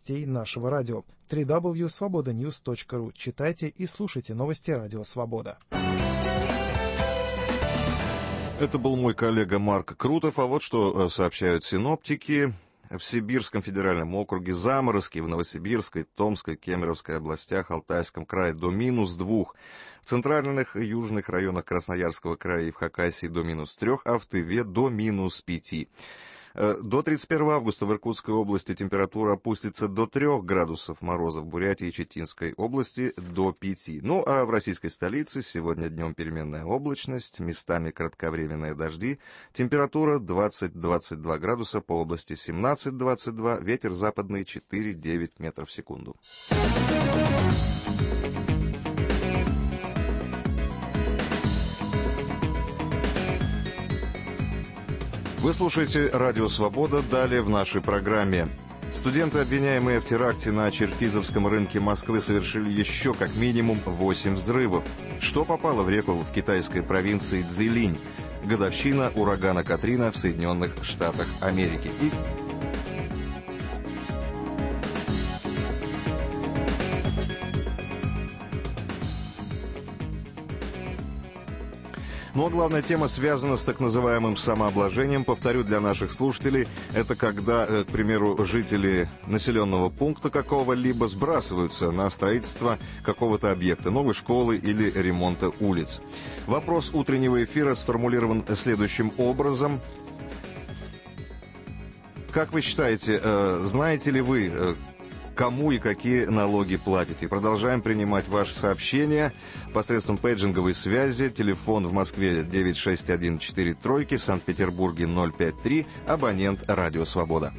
новостей нашего радио. www.svobodanews.ru. Читайте и слушайте новости Радио Свобода. Это был мой коллега Марк Крутов, а вот что сообщают синоптики. В Сибирском федеральном округе заморозки, в Новосибирской, Томской, Кемеровской областях, Алтайском крае до -2, в центральных и южных районах Красноярского края и в Хакасии до -3, а в Тыве до -5. До 31 августа в Иркутской области температура опустится до 3 градусов мороза, в Бурятии и Читинской области до 5. Ну а в российской столице сегодня днем переменная облачность, местами кратковременные дожди, температура 20-22 градуса, по области 17-22, ветер западный 4-9 метров в секунду. Вы слушаете «Радио Свобода». Далее в нашей программе. Студенты, обвиняемые в теракте на Черкизовском рынке Москвы, совершили еще как минимум 8 взрывов. Что попало в реку в китайской провинции Цзилинь? Годовщина урагана Катрина в Соединенных Штатах Америки. Ну а главная тема связана с так называемым самообложением. Повторю для наших слушателей, это когда, к примеру, жители населенного пункта какого-либо сбрасываются на строительство какого-то объекта, новой школы или ремонта улиц. Вопрос утреннего эфира сформулирован следующим образом. Как вы считаете, знаете ли вы, кому и какие налоги платите? Продолжаем принимать ваши сообщения посредством пейджинговой связи. Телефон в Москве 96143, в Санкт-Петербурге 053, абонент «Радио Свобода».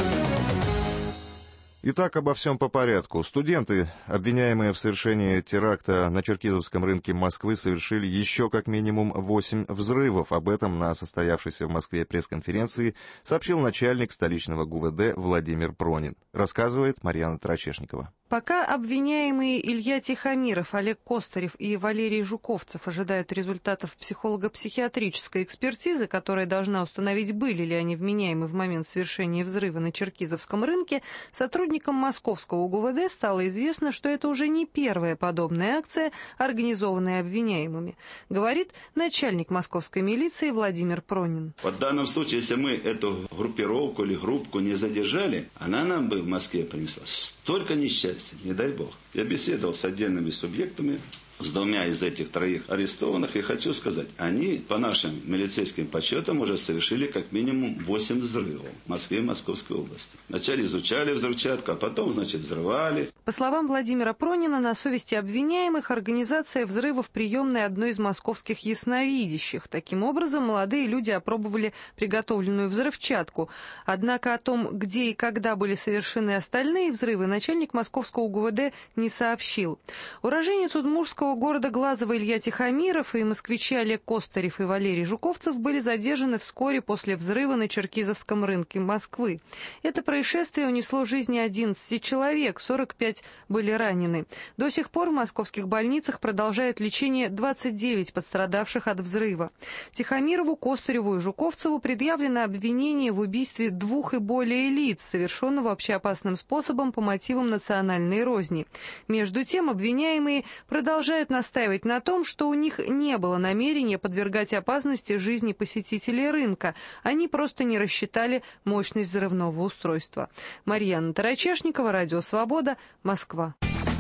Итак, обо всем по порядку. Студенты, обвиняемые в совершении теракта на Черкизовском рынке Москвы, совершили еще как минимум 8 взрывов. Об этом на состоявшейся в Москве пресс-конференции сообщил начальник столичного ГУВД Владимир Пронин. Рассказывает Марьяна Тарачешникова. Пока обвиняемые Илья Тихомиров, Олег Костарев и Валерий Жуковцев ожидают результатов психолого-психиатрической экспертизы, которая должна установить, были ли они вменяемы в момент совершения взрыва на Черкизовском рынке, сотрудникам московского ГУВД стало известно, что это уже не первая подобная акция, организованная обвиняемыми, говорит начальник московской милиции Владимир Пронин. В данном случае, если мы эту группировку или группку не задержали, она нам бы в Москве принесла столько несчастья. Не дай бог. Я беседовал с отдельными субъектами, с 2 из этих 3 арестованных, и хочу сказать, они, по нашим милицейским подсчетам, уже совершили как минимум 8 взрывов в Москве и Московской области. Вначале изучали взрывчатку, а потом, взрывали. По словам Владимира Пронина, на совести обвиняемых организация взрыва в приемной одной из московских ясновидящих. Таким образом, молодые люди опробовали приготовленную взрывчатку. Однако о том, где и когда были совершены остальные взрывы, начальник московского ГУВД не сообщил. Уроженец удмуртского города Глазово Илья Тихомиров и москвичи Олег Костарев и Валерий Жуковцев были задержаны вскоре после взрыва на Черкизовском рынке Москвы. Это происшествие унесло жизни 11 человек, 45 были ранены. До сих пор в московских больницах продолжает лечение 29 пострадавших от взрыва. Тихомирову, Костареву и Жуковцеву предъявлено обвинение в убийстве 2 и более лиц, совершенного общеопасным способом по мотивам национальной розни. Между тем, обвиняемые продолжают настаивать на том, что у них не было намерения подвергать опасности жизни посетителей рынка. Они просто не рассчитали мощность взрывного устройства. Марьяна Тарачешникова, Радио Свобода, Москва.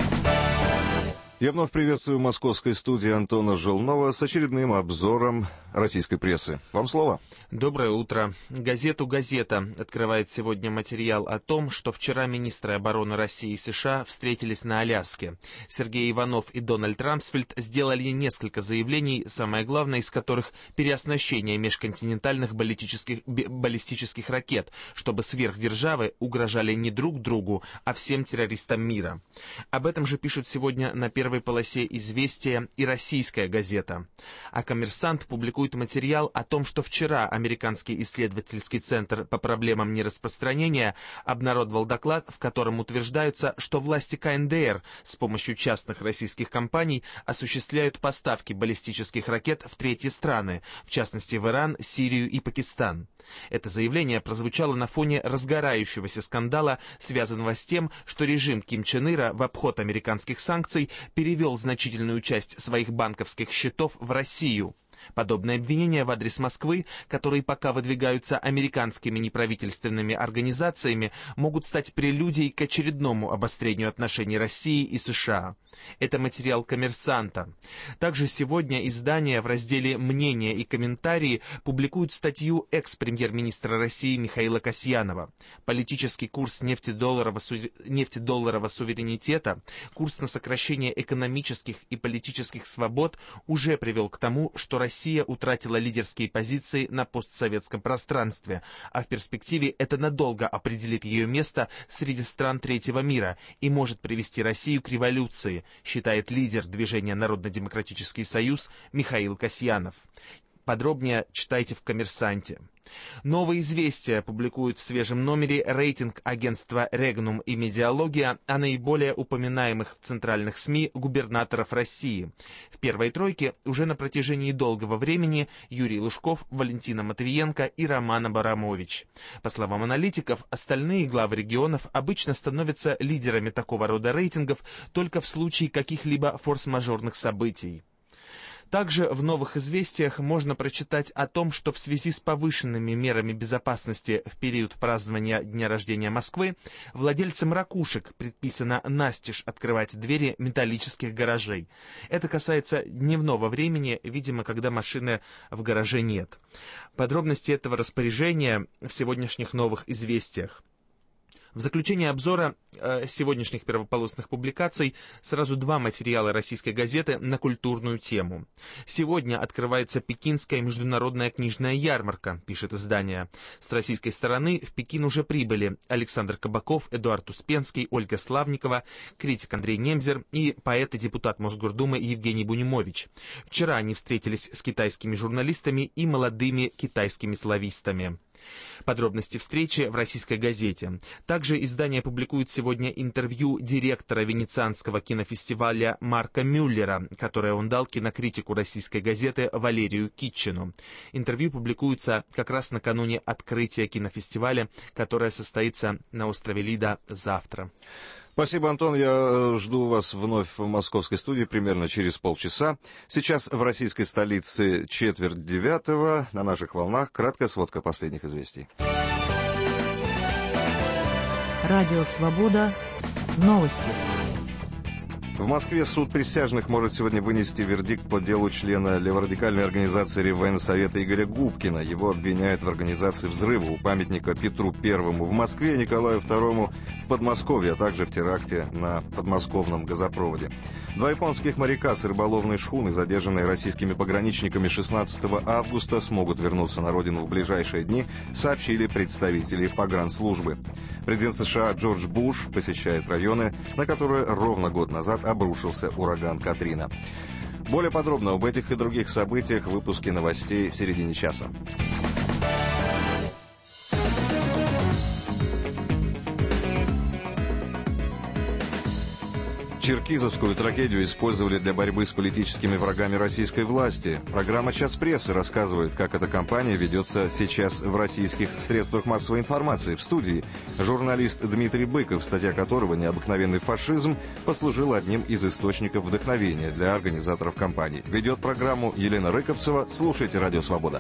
Я вновь приветствую в московской студии Антона Желнова с очередным обзором российской прессы. Вам слово. Доброе утро. Газету «Газета» открывает сегодня материал о том, что вчера министры обороны России и США встретились на Аляске. Сергей Иванов и Дональд Рамсфельд сделали несколько заявлений, самое главное из которых — переоснащение межконтинентальных баллистических ракет, чтобы сверхдержавы угрожали не друг другу, а всем террористам мира. Об этом же пишут сегодня на первой полосе «Известия» и «Российская газета». А «Коммерсант» публикует публикует материал о том, что вчера Американский исследовательский центр по проблемам нераспространения обнародовал доклад, в котором утверждается, что власти КНДР с помощью частных российских компаний осуществляют поставки баллистических ракет в третьи страны, в частности в Иран, Сирию и Пакистан. Это заявление прозвучало на фоне разгорающегося скандала, связанного с тем, что режим Ким Чен Ира в обход американских санкций перевел значительную часть своих банковских счетов в Россию. Подобные обвинения в адрес Москвы, которые пока выдвигаются американскими неправительственными организациями, могут стать прелюдией к очередному обострению отношений России и США. Это материал «Коммерсанта». Также сегодня издание в разделе «Мнения и комментарии» публикует статью экс-премьер-министра России Михаила Касьянова. Политический курс нефтедолларового суверенитета, курс на сокращение экономических и политических свобод уже привел к тому, что Россия утратила лидерские позиции на постсоветском пространстве, а в перспективе это надолго определит ее место среди стран третьего мира и может привести Россию к революции, считает лидер движения «Народно-демократический союз» Михаил Касьянов. Подробнее читайте в «Коммерсанте». Новые известия публикуют в свежем номере рейтинг агентства «Регнум» и «Медиалогия» о наиболее упоминаемых в центральных СМИ губернаторов России. В первой тройке уже на протяжении долгого времени Юрий Лужков, Валентина Матвиенко и Роман Абрамович. По словам аналитиков, остальные главы регионов обычно становятся лидерами такого рода рейтингов только в случае каких-либо форс-мажорных событий. Также в новых известиях можно прочитать о том, что в связи с повышенными мерами безопасности в период празднования Дня рождения Москвы владельцам ракушек предписано настежь открывать двери металлических гаражей. Это касается дневного времени, видимо, когда машины в гараже нет. Подробности этого распоряжения в сегодняшних новых известиях. В заключение обзора сегодняшних первополосных публикаций сразу два материала российской газеты на культурную тему. Сегодня открывается Пекинская международная книжная ярмарка, пишет издание. С российской стороны в Пекин уже прибыли Александр Кабаков, Эдуард Успенский, Ольга Славникова, критик Андрей Немзер и поэт и депутат Мосгордумы Евгений Бунимович. Вчера они встретились с китайскими журналистами и молодыми китайскими славистами. Подробности встречи в российской газете. Также издание публикует сегодня интервью директора Венецианского кинофестиваля Марка Мюллера, которое он дал кинокритику российской газеты Валерию Китчину. Интервью публикуется как раз накануне открытия кинофестиваля, которое состоится на острове Лида завтра. Спасибо, Антон. Я жду вас вновь в московской студии примерно через полчаса. Сейчас в российской столице 8:45. На наших волнах краткая сводка последних известий. Радио «Свобода». Новости. В Москве суд присяжных может сегодня вынести вердикт по делу члена леворадикальной организации Реввоенсовета Игоря Губкина. Его обвиняют в организации взрыва у памятника Петру Первому в Москве и Николаю Второму в Подмосковье, а также в теракте на подмосковном газопроводе. Два японских моряка с рыболовной шхуны, задержанные российскими пограничниками 16 августа, смогут вернуться на родину в ближайшие дни, сообщили представители погранслужбы. Президент США Джордж Буш посещает районы, на которые ровно год назад обрушился ураган Катрина. Более подробно об этих и других событиях в выпуске новостей в середине часа. Черкизовскую трагедию использовали для борьбы с политическими врагами российской власти. Программа «Час прессы» рассказывает, как эта кампания ведется сейчас в российских средствах массовой информации. В студии журналист Дмитрий Быков, статья которого «Необыкновенный фашизм» послужил одним из источников вдохновения для организаторов кампании. Ведет программу Елена Рыковцева. Слушайте «Радио Свобода».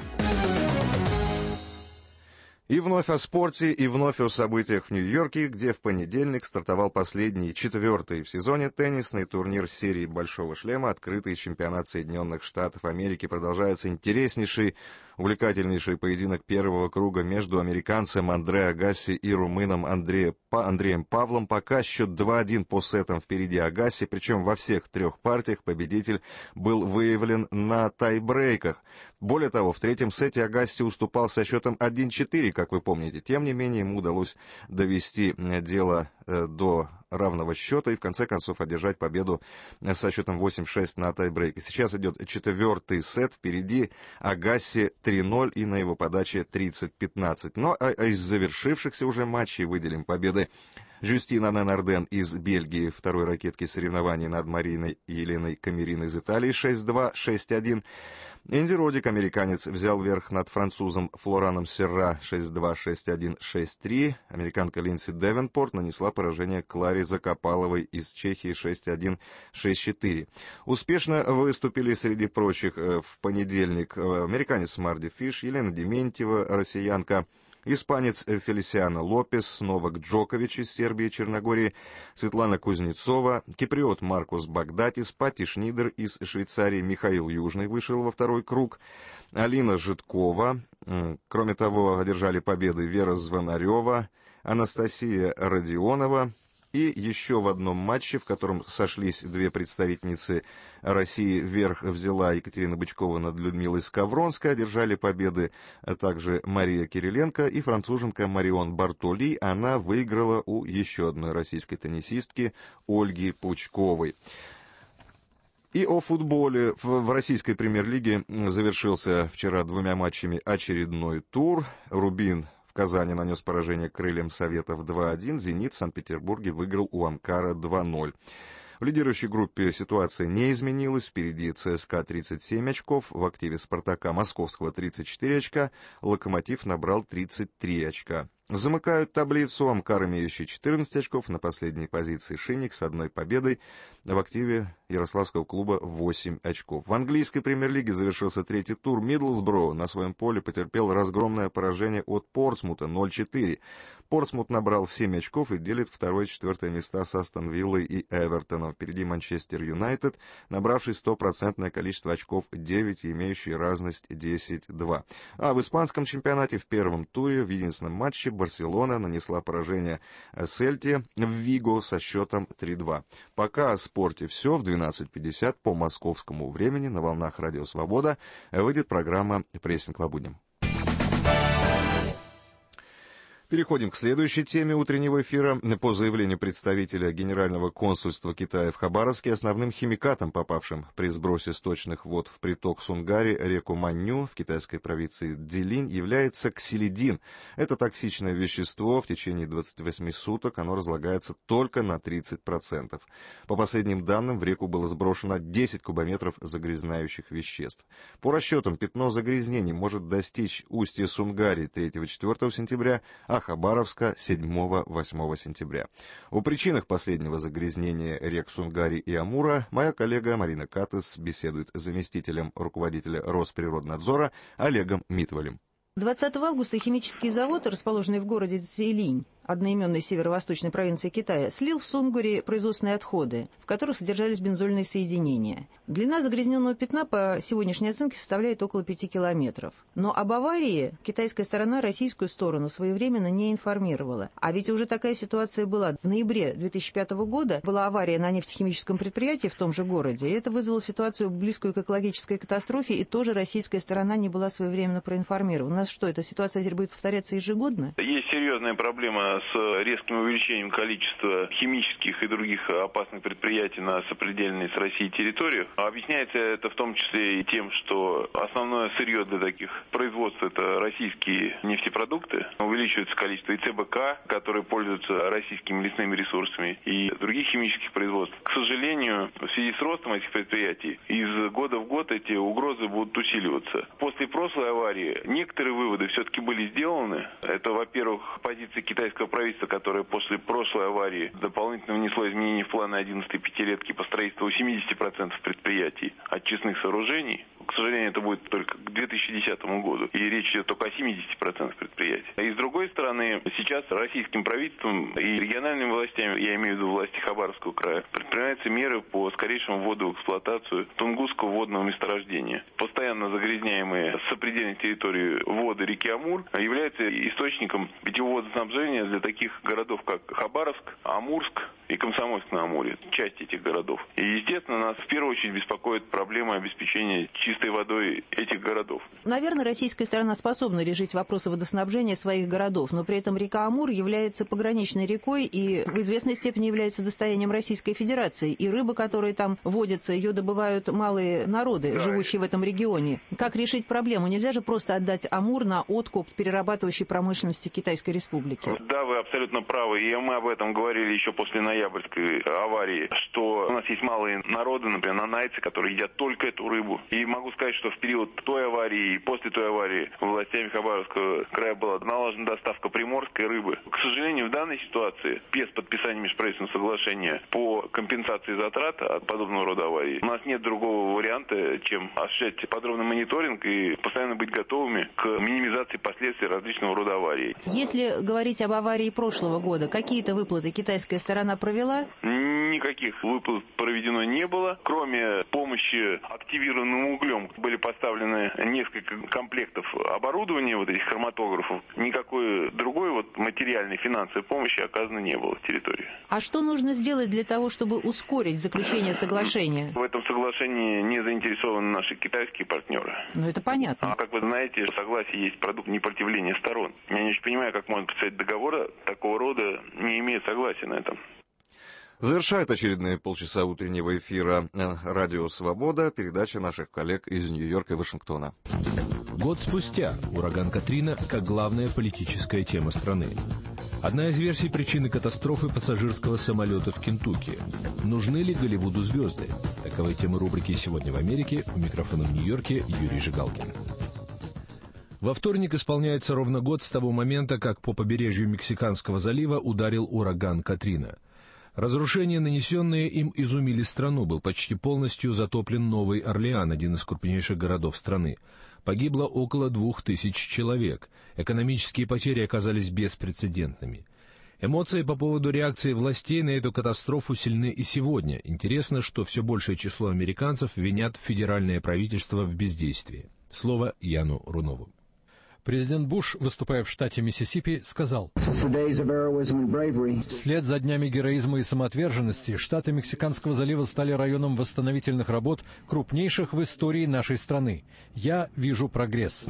И вновь о спорте, и вновь о событиях в Нью-Йорке, где в понедельник стартовал последний, 4-й в сезоне теннисный турнир серии «Большого шлема». Открытый чемпионат Соединенных Штатов Америки. Продолжается интереснейший, увлекательнейший поединок первого круга между американцем Андре Аgassi и румыном Андреем Павлом. Пока счет 2-1 по сетам впереди Аgassi, причем во всех трех партиях победитель был выявлен на тайбрейках. Более того, в третьем сете Аgassi уступал со счетом 1-4, как вы помните. Тем не менее, ему удалось довести дело до равного счета и в конце концов одержать победу со счетом 8-6 на тайбрейке. Сейчас идет 4-й сет, впереди Агаси 3-0 и на его подаче 30-15. Но из завершившихся уже матчей выделим победы Жюстин Анен-Арден из Бельгии, второй ракетки соревнований над Мариной Еленой Камерин из Италии 6-2, 6-1. Энди Родик, американец, взял верх над французом Флораном Серра 6-2, 6-1, 6-3. Американка Линдси Девенпорт нанесла поражение Кларе Закопаловой из Чехии 6-1, 6-4. Успешно выступили среди прочих в понедельник американец Марди Фиш, Елена Дементьева, россиянка, испанец Фелисиано Лопес, Новак Джокович из Сербии и Черногории, Светлана Кузнецова, киприот Маркос Багдатис, Пати Шнидер из Швейцарии, Михаил Южный вышел во второй круг, Алина Житкова. Кроме того, одержали победы Вера Звонарева, Анастасия Родионова. И еще в одном матче, в котором сошлись две представительницы России, верх взяла Екатерина Бычкова над Людмилой Скавронской, одержали победы также Мария Кириленко и француженка Марион Бартоли. Она выиграла у еще одной российской теннисистки Ольги Пучковой. И о футболе. В российской премьер-лиге завершился вчера двумя матчами очередной тур. Рубин в Казани нанес поражение Крыльям Советов 2-1. «Зенит» в Санкт-Петербурге выиграл у «Амкара» 2-0. В лидирующей группе ситуация не изменилась. Впереди ЦСКА 37 очков, в активе «Спартака» Московского 34 очка, «Локомотив» набрал 33 очка. Замыкают таблицу «Амкар», имеющий 14 очков, на последней позиции «Шинник» с одной победой, в активе ярославского клуба 8 очков. В английской премьер-лиге завершился третий тур. Мидлсброу на своем поле потерпел разгромное поражение от Портсмута 0-4. Портсмут набрал 7 очков и делит второе и четвертое места с Астон Виллой и Эвертоном. Впереди Манчестер Юнайтед, набравший 100% количество очков 9 и имеющий разность 10-2. А в испанском чемпионате в первом туре в единственном матче Барселона нанесла поражение Сельте в Виго со счетом 3-2. Пока о спорте все. В 12:50 по московскому времени на волнах Радио Свобода выйдет программа «Прессинг по будням». Переходим к следующей теме утреннего эфира. По заявлению представителя Генерального консульства Китая в Хабаровске, основным химикатом, попавшим при сбросе сточных вод в приток Сунгари, реку Манню в китайской провинции Цзилинь, является ксилидин. Это токсичное вещество. В течение 28 суток оно разлагается только на 30%. По последним данным, в реку было сброшено 10 кубометров загрязняющих веществ. По расчетам, пятно загрязнений может достичь устья Сунгари 3-4 сентября, а Хабаровска 7-8 сентября. О причинах последнего загрязнения рек Сунгари и Амура моя коллега Марина Катыс беседует с заместителем руководителя Росприроднадзора Олегом Митвалем. 20 августа химический завод, расположенный в городе Цзилинь, одноименной северо-восточной провинции Китая, слил в Сунгури производственные отходы, в которых содержались бензольные соединения. Длина загрязненного пятна по сегодняшней оценке составляет около 5 километров. Но об аварии китайская сторона российскую сторону своевременно не информировала. А ведь уже такая ситуация была. В ноябре 2005 года была авария на нефтехимическом предприятии в том же городе, и это вызвало ситуацию, близкую к экологической катастрофе, и тоже российская сторона не была своевременно проинформирована. У нас что, эта ситуация теперь будет повторяться ежегодно? Есть серьезная проблема с резким увеличением количества химических и других опасных предприятий на сопредельной с Россией территориях. Объясняется это в том числе и тем, что основное сырье для таких производств — это российские нефтепродукты. Увеличивается количество и ЦБК, которые пользуются российскими лесными ресурсами, и других химических производств. К сожалению, в связи с ростом этих предприятий, из года в год эти угрозы будут усиливаться. После прошлой аварии некоторые выводы все-таки были сделаны. Это, во-первых, позиция китайского правительства, которое после прошлой аварии дополнительно внесло изменения в планы 11-й пятилетки по строительству 70% предприятий очистных сооружений. К сожалению, это будет только к 2010 году. И речь идет только о 70% предприятий. И с другой стороны, сейчас российским правительством и региональными властями, я имею в виду власти Хабаровского края, предпринимаются меры по скорейшему вводу в эксплуатацию Тунгусского водного месторождения. Постоянно загрязняемые с сопредельной территории воды реки Амур являются источником питьевого водоснабжения для таких городов, как Хабаровск, Амурск и Комсомольск-на-Амуре, часть этих городов. И, естественно, нас в первую очередь беспокоит проблема обеспечения чистой водой этих городов. Наверное, российская сторона способна решить вопросы водоснабжения своих городов, но при этом река Амур является пограничной рекой и в известной степени является достоянием Российской Федерации. И рыба, которая там водится, ее добывают малые народы, живущие в этом регионе. Как решить проблему? Нельзя же просто отдать Амур на откуп перерабатывающей промышленности Китайской Республики. Да, вы абсолютно правы. И мы об этом говорили еще после ноябрьской аварии, что у нас есть малые народы, например, нанайцы, которые едят только эту рыбу. И могу сказать, что в период той аварии и после той аварии властями Хабаровского края была налажена доставка приморской рыбы. К сожалению, в данной ситуации, без подписания межправительственного соглашения по компенсации затрат от подобного рода аварий, у нас нет другого варианта, чем осуществлять подробный мониторинг и постоянно быть готовыми к минимизации последствий различного рода аварий. Если говорить об аварии прошлого года, какие-то выплаты китайская сторона провела? Никаких выплат проведено не было. Кроме помощи активированным углем были поставлены несколько комплектов оборудования вот этих хроматографов. Никакой другой материальной финансовой помощи оказано не было в территории. А что нужно сделать для того, чтобы ускорить заключение соглашения? В этом соглашении не заинтересованы наши китайские партнеры. Ну, это понятно. А как вы знаете, согласие есть продукт непротивления сторон. Я не очень понимаю, как можно подписать договор такого рода, не имея согласия на этом. Завершает очередные полчаса утреннего эфира «Радио Свобода» передача наших коллег из Нью-Йорка и Вашингтона. Год спустя ураган Катрина как главная политическая тема страны. Одна из версий причины катастрофы пассажирского самолета в Кентукки. Нужны ли Голливуду звезды? Таковы темы рубрики «Сегодня в Америке». У микрофона в Нью-Йорке Юрий Жигалкин. Во вторник исполняется ровно год с того момента, как по побережью Мексиканского залива ударил ураган Катрина. Разрушения, нанесенные им, изумили страну. Был почти полностью затоплен Новый Орлеан, один из крупнейших городов страны. Погибло около 2000 человек. Экономические потери оказались беспрецедентными. Эмоции по поводу реакции властей на эту катастрофу сильны и сегодня. Интересно, что все большее число американцев винят федеральное правительство в бездействии. Слово Яну Рунову. Президент Буш, выступая в штате Миссисипи, сказал: «Вслед за днями героизма и самоотверженности штаты Мексиканского залива стали районом восстановительных работ, крупнейших в истории нашей страны. Я вижу прогресс».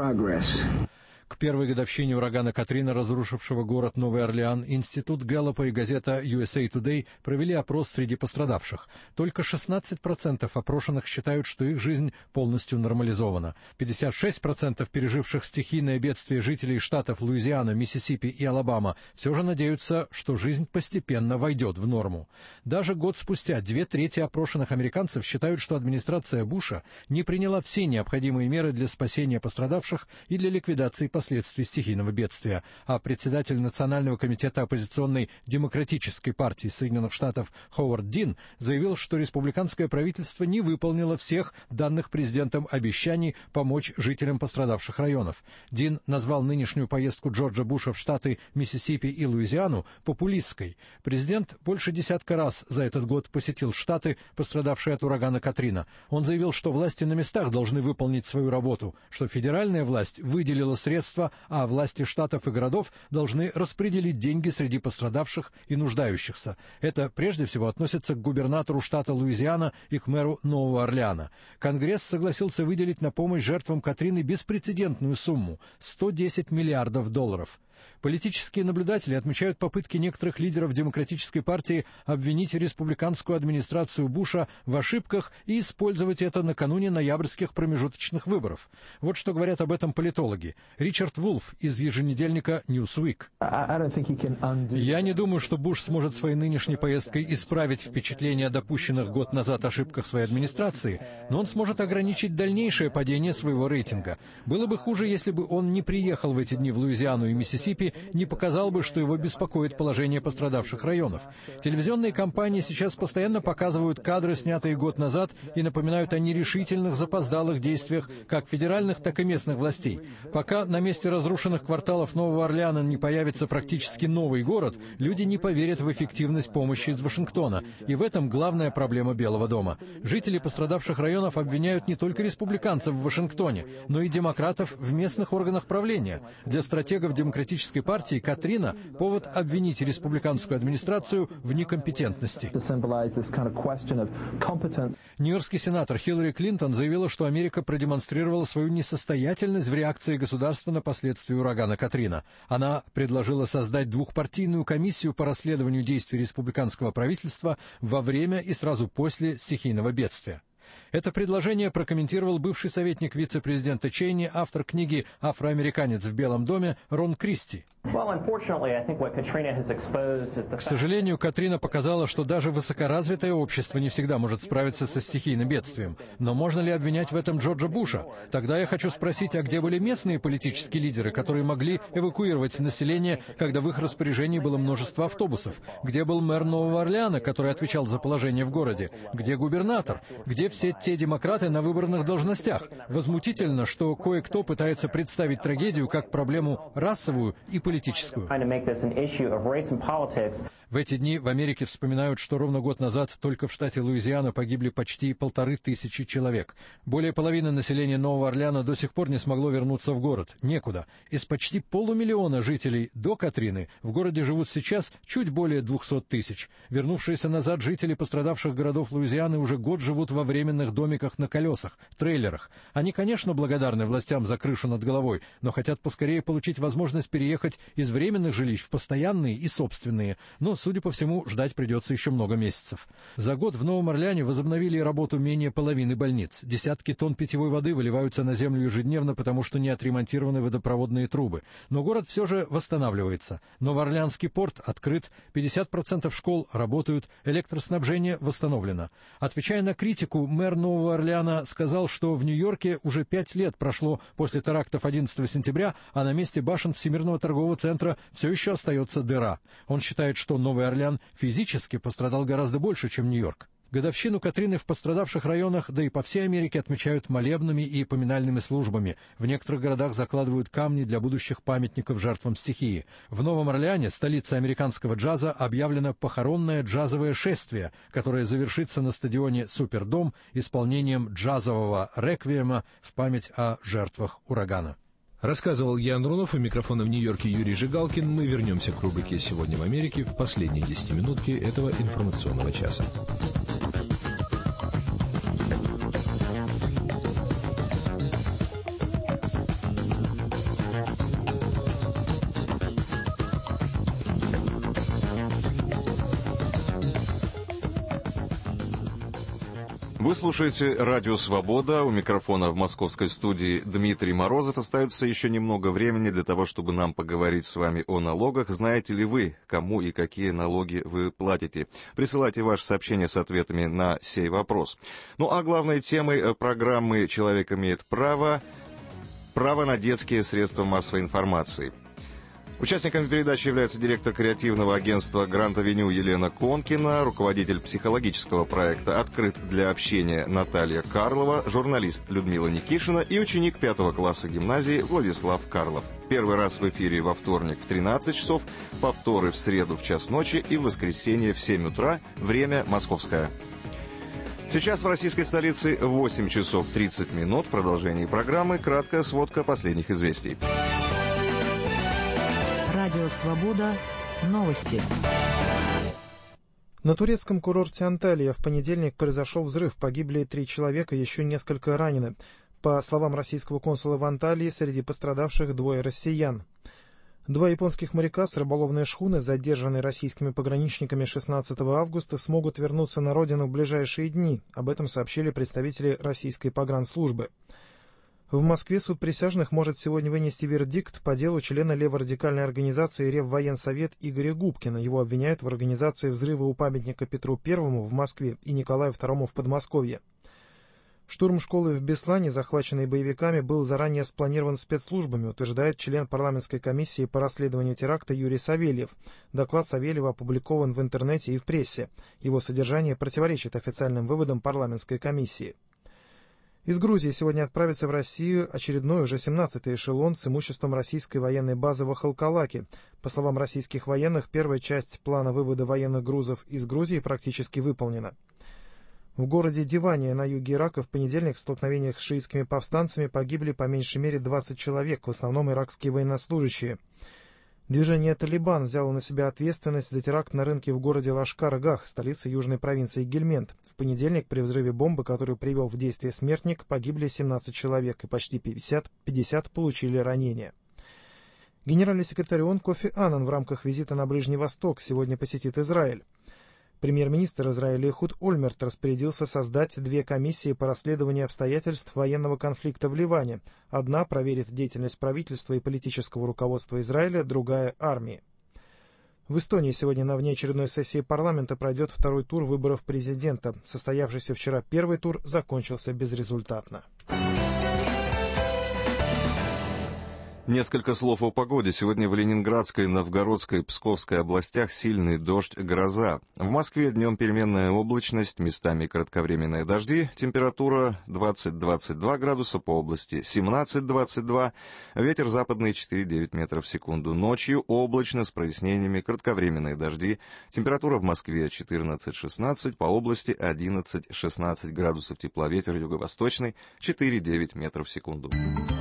К первой годовщине урагана Катрина, разрушившего город Новый Орлеан, Институт Гэллопа и газета USA Today провели опрос среди пострадавших. Только 16% опрошенных считают, что их жизнь полностью нормализована. 56% переживших стихийное бедствие жителей штатов Луизиана, Миссисипи и Алабама все же надеются, что жизнь постепенно войдет в норму. Даже год спустя 2/3 опрошенных американцев считают, что администрация Буша не приняла все необходимые меры для спасения пострадавших и для ликвидации последствий стихийного бедствия, а председатель Национального комитета оппозиционной Демократической партии Соединенных Штатов Ховард Дин заявил, что республиканское правительство не выполнило всех данных президентом обещаний помочь жителям пострадавших районов. Дин назвал нынешнюю поездку Джорджа Буша в штаты Миссисипи и Луизиану популистской. Президент больше десятка раз за этот год посетил штаты, пострадавшие от урагана Катрина. Он заявил, что власти на местах должны выполнить свою работу, что федеральная власть выделила средства, а власти штатов и городов должны распределить деньги среди пострадавших и нуждающихся. Это прежде всего относится к губернатору штата Луизиана и к мэру Нового Орлеана. Конгресс согласился выделить на помощь жертвам Катрины беспрецедентную сумму – $110 миллиардов. Политические наблюдатели отмечают попытки некоторых лидеров Демократической партии обвинить республиканскую администрацию Буша в ошибках и использовать это накануне ноябрьских промежуточных выборов. Вот что говорят об этом политологи. Ричард Вулф из еженедельника Newsweek. «Я не думаю, что Буш сможет своей нынешней поездкой исправить впечатление о допущенных год назад ошибках своей администрации, но он сможет ограничить дальнейшее падение своего рейтинга. Было бы хуже, если бы он не приехал в эти дни в Луизиану и Миссисипи, не показал бы, что его беспокоит положение пострадавших районов. Телевизионные компании сейчас постоянно показывают кадры, снятые год назад, и напоминают о нерешительных, запоздалых действиях как федеральных, так и местных властей. Пока на месте разрушенных кварталов Нового Орлеана не появится практически новый город, люди не поверят в эффективность помощи из Вашингтона. И в этом главная проблема Белого дома. Жители пострадавших районов обвиняют не только республиканцев в Вашингтоне, но и демократов в местных органах правления. Для стратегов Демократической демократической партии Катрина – повод обвинить республиканскую администрацию в некомпетентности. Нью-Йоркский сенатор Хиллари Клинтон заявила, что Америка продемонстрировала свою несостоятельность в реакции государства на последствия урагана Катрина. Она предложила создать двухпартийную комиссию по расследованию действий республиканского правительства во время и сразу после стихийного бедствия. Это предложение прокомментировал бывший советник вице-президента Чейни, автор книги «Афроамериканец в Белом доме» Рон Кристи. К сожалению, Катрина показала, что даже высокоразвитое общество не всегда может справиться со стихийным бедствием. Но можно ли обвинять в этом Джорджа Буша? Тогда я хочу спросить, а где были местные политические лидеры, которые могли эвакуировать население, когда в их распоряжении было множество автобусов? Где был мэр Нового Орлеана, который отвечал за положение в городе? Где губернатор? Где все те демократы на выбранных должностях? Возмутительно, что кое-кто пытается представить трагедию как проблему расовую и политическую. В эти дни в Америке вспоминают, что ровно год назад только в штате Луизиана погибли почти 1500 человек. Более половины населения Нового Орлеана до сих пор не смогло вернуться в город. Некуда. Из почти 500 000 жителей до Катрины в городе живут сейчас чуть более 200 тысяч. Вернувшиеся назад жители пострадавших городов Луизианы уже год живут во временных домиках на колесах, трейлерах. Они, конечно, благодарны властям за крышу над головой, но хотят поскорее получить возможность переехать из временных жилищ в постоянные и собственные. Но, судя по всему, ждать придется еще много месяцев. За год в Новом Орлеане возобновили работу менее половины больниц. Десятки тонн питьевой воды выливаются на землю ежедневно, потому что не отремонтированы водопроводные трубы. Но город все же восстанавливается. Новоорлеанский порт открыт, 50% школ работают, электроснабжение восстановлено. Отвечая на критику, мэр Нового Орлеана сказал, что в Нью-Йорке уже 5 лет прошло после терактов 11 сентября, а на месте башен Всемирного торгового центра все еще остается дыра. Он считает, что Новый Орлеан физически пострадал гораздо больше, чем Нью-Йорк. Годовщину Катрины в пострадавших районах, да и по всей Америке, отмечают молебнами и поминальными службами. В некоторых городах закладывают камни для будущих памятников жертвам стихии. В Новом Орлеане, столице американского джаза, объявлено похоронное джазовое шествие, которое завершится на стадионе «Супердом» исполнением джазового реквиема в память о жертвах урагана. Рассказывал Ян Рунов, у микрофона в Нью-Йорке Юрий Жигалкин. Мы вернемся к рубрике «Сегодня в Америке» в последние 10 минутки этого информационного часа. Вы слушаете «Радио Свобода». У микрофона в московской студии Дмитрий Морозов. Остается еще немного времени для того, чтобы нам поговорить с вами о налогах. Знаете ли вы, кому и какие налоги вы платите? Присылайте ваши сообщения с ответами на сей вопрос. Ну а главной темой программы «Человек имеет право» на детские средства массовой информации. Участниками передачи являются директор креативного агентства «Гранд Авеню» Елена Конкина, руководитель психологического проекта «Открыт для общения» Наталья Карлова, журналист Людмила Никишина и ученик 5 класса гимназии Владислав Карлов. Первый раз в эфире во вторник в 13 часов, повторы в среду в час ночи и в воскресенье в 7 утра, время московское. Сейчас в российской столице 8 часов 30 минут. В продолжении программы краткая сводка последних известий. Радио «Свобода». Новости. На турецком курорте Анталия в понедельник произошел взрыв. Погибли 3 человека, еще несколько ранены. По словам российского консула в Анталии, среди пострадавших 2 россиян. 2 японских моряка с рыболовной шхуны, задержанные российскими пограничниками 16 августа, смогут вернуться на родину в ближайшие дни. Об этом сообщили представители российской погранслужбы. В Москве суд присяжных может сегодня вынести вердикт по делу члена леворадикальной организации Реввоенсовет Игоря Губкина. Его обвиняют в организации взрыва у памятника Петру Первому в Москве и Николаю II в Подмосковье. Штурм школы в Беслане, захваченной боевиками, был заранее спланирован спецслужбами, утверждает член парламентской комиссии по расследованию теракта Юрий Савельев. Доклад Савельева опубликован в интернете и в прессе. Его содержание противоречит официальным выводам парламентской комиссии. Из Грузии сегодня отправится в Россию очередной, уже 17-й эшелон с имуществом российской военной базы в Ахалкалаке. По словам российских военных, первая часть плана вывода военных грузов из Грузии практически выполнена. В городе Дивания на юге Ирака в понедельник в столкновениях с шиитскими повстанцами погибли по меньшей мере 20 человек, в основном иракские военнослужащие. Движение «Талибан» взяло на себя ответственность за теракт на рынке в городе Лашкар-Гах, столице южной провинции Гельмент. В понедельник при взрыве бомбы, которую привел в действие смертник, погибли 17 человек и почти 50 получили ранения. Генеральный секретарь ООН Кофи Аннан в рамках визита на Ближний Восток сегодня посетит Израиль. Премьер-министр Израиля Эхуд Ольмерт распорядился создать 2 комиссии по расследованию обстоятельств военного конфликта в Ливане. Одна проверит деятельность правительства и политического руководства Израиля, другая — армии. В Эстонии сегодня на внеочередной сессии парламента пройдет 2-й тур выборов президента. Состоявшийся вчера 1-й тур закончился безрезультатно. Несколько слов о погоде. Сегодня в Ленинградской, Новгородской, Псковской областях сильный дождь, гроза. В Москве днем переменная облачность, местами кратковременные дожди. Температура 20-22 градуса, по области 17-22. Ветер западный 4-9 метров в секунду. Ночью облачно с прояснениями, кратковременные дожди. Температура в Москве 14-16, по области 11-16 градусов тепла. Ветер юго-восточный 4-9 метров в секунду.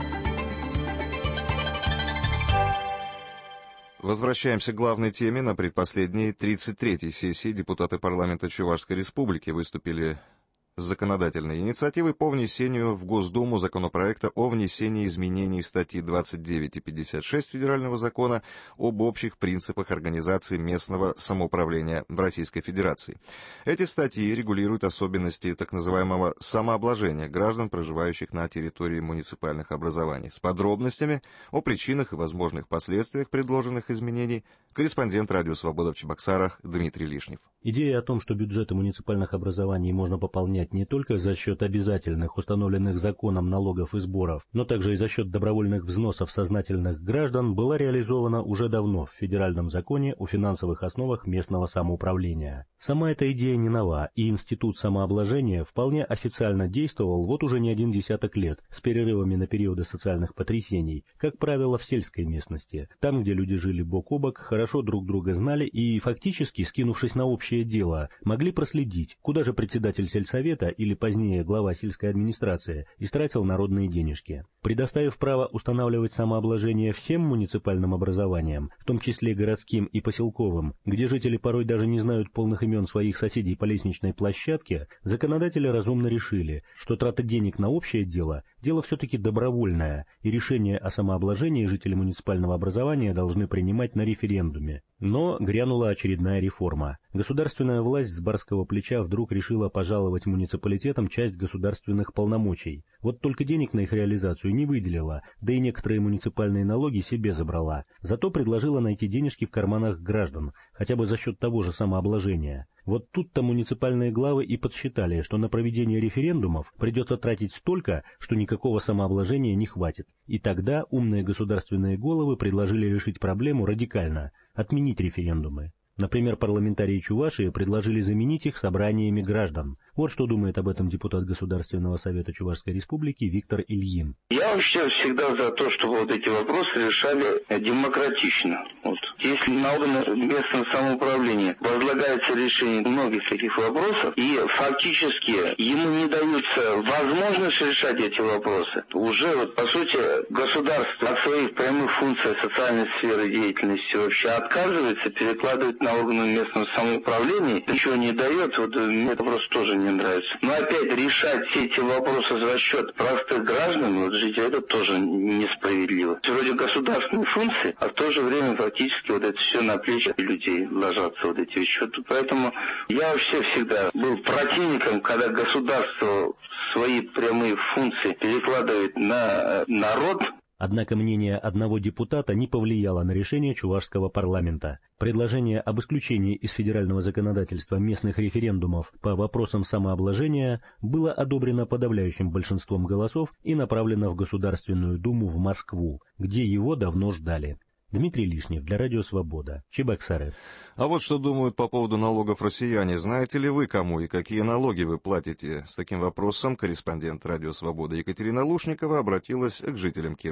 Возвращаемся к главной теме. На предпоследней 33-й сессии депутаты парламента Чувашской республики выступили с законодательной инициативой по внесению в Госдуму законопроекта о внесении изменений в статьи 29 и 56 Федерального закона об общих принципах организации местного самоуправления в Российской Федерации. Эти статьи регулируют особенности так называемого самообложения граждан, проживающих на территории муниципальных образований. С подробностями о причинах и возможных последствиях предложенных изменений корреспондент «Радио Свобода» в Чебоксарах Дмитрий Лишнев. Идея о том, что бюджеты муниципальных образований можно пополнять не только за счет обязательных, установленных законом налогов и сборов, но также и за счет добровольных взносов сознательных граждан, была реализована уже давно в Федеральном законе о финансовых основах местного самоуправления. Сама эта идея не нова, и институт самообложения вполне официально действовал вот уже не 1 десяток лет, с перерывами на периоды социальных потрясений, как правило, в сельской местности, там, где люди жили бок о бок, хорошо друг друга знали и, фактически, скинувшись на общее дело, могли проследить, куда же председатель сельсовета или позднее глава сельской администрации истратил народные денежки. Предоставив право устанавливать самообложение всем муниципальным образованиям, в том числе городским и поселковым, где жители порой даже не знают полных имен своих соседей по лестничной площадке, законодатели разумно решили, что трата денег на общее дело – дело все-таки добровольное, и решение о самообложении жители муниципального образования должны принимать на референдуме. Но грянула очередная реформа. Государственная власть с барского плеча вдруг решила пожаловать муниципалитетам часть государственных полномочий. Вот только денег на их реализацию не выделила, да и некоторые муниципальные налоги себе забрала. Зато предложила найти денежки в карманах граждан, хотя бы за счет того же самообложения. Вот тут-то муниципальные главы и подсчитали, что на проведение референдумов придется тратить столько, что никакого самообложения не хватит. И тогда умные государственные головы предложили решить проблему радикально – отменить референдумы. Например, парламентарии Чувашии предложили заменить их собраниями граждан. Вот что думает об этом депутат Государственного совета Чувашской республики Виктор Ильин. Я вообще всегда за то, чтобы вот эти вопросы решали демократично. Если на органы местного самоуправления возлагается решение многих таких вопросов, и фактически ему не дается возможность решать эти вопросы, уже по сути государство от своих прямых функций социальной сферы деятельности вообще отказывается, перекладывает на органы местного самоуправления, ничего не дает, мне это просто тоже не нравится. Но опять решать все эти вопросы за счет простых граждан, жителей, это тоже несправедливо. Вроде государственные функции, а в то же время фактически это все на плечи людей ложатся эти счеты. Поэтому я вообще всегда был противником, когда государство свои прямые функции перекладывает на народ. Однако мнение одного депутата не повлияло на решение чувашского парламента. Предложение об исключении из федерального законодательства местных референдумов по вопросам самообложения было одобрено подавляющим большинством голосов и направлено в Государственную Думу в Москву, где его давно ждали. Дмитрий Лишнев для Радио Свобода, Чебоксары. А вот что думают по поводу налогов россияне. Знаете ли вы, кому и какие налоги вы платите? С таким вопросом корреспондент Радио Свобода Екатерина Лушникова обратилась к жителям Кирова.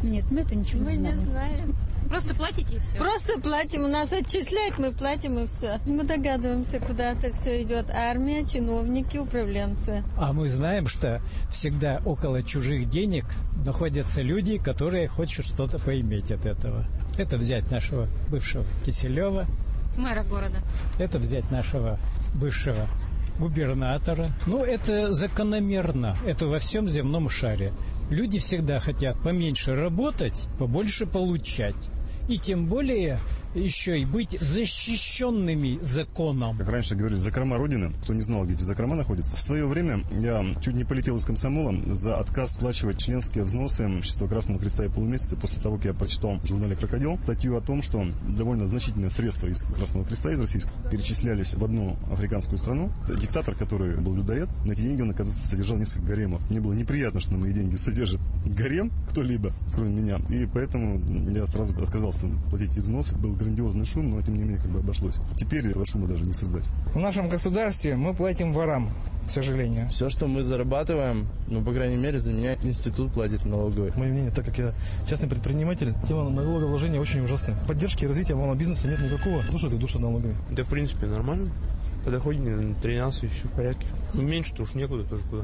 Нет, мы это ничего не знаем. Мы не знаем. Просто платите и все. Просто платим, у нас отчисляют, мы платим и все. Мы догадываемся, куда это все идет. Армия, чиновники, управленцы. А мы знаем, что всегда около чужих денег находятся люди, которые хотят что-то поиметь от этого. Это взять нашего бывшего Киселева. Мэра города. Это взять нашего бывшего губернатора. Ну, это закономерно. Это во всем земном шаре. Люди всегда хотят поменьше работать, побольше получать. И тем более еще и быть защищенными законом. Как раньше говорили, закрома Родины. Кто не знал, где эти закрома находятся. В свое время я чуть не полетел из комсомола за отказ сплачивать членские взносы Общества Красного Креста и полумесяца после того, как я прочитал в журнале «Крокодил» статью о том, что довольно значительные средства из Красного Креста, из российского, перечислялись в одну африканскую страну. Диктатор, который был людоед, на эти деньги он, оказывается, содержал несколько гаремов. Мне было неприятно, что на мои деньги содержит гарем кто-либо, кроме меня. И поэтому я сразу отказался платить эти взносы. Был грандиозный шум, но тем не менее как бы обошлось. Теперь этого шума даже не создать. В нашем государстве мы платим ворам, к сожалению. Все, что мы зарабатываем, ну, по крайней мере, за меня институт платит налоговый. Мое мнение, так как я частный предприниматель, тема налогообложения очень ужасная. Поддержки и развития малого бизнеса нет никакого. Душат и душат налогами. Да, в принципе, нормально. По доходе 13 еще в порядке. Ну, меньше-то уж некуда тоже куда.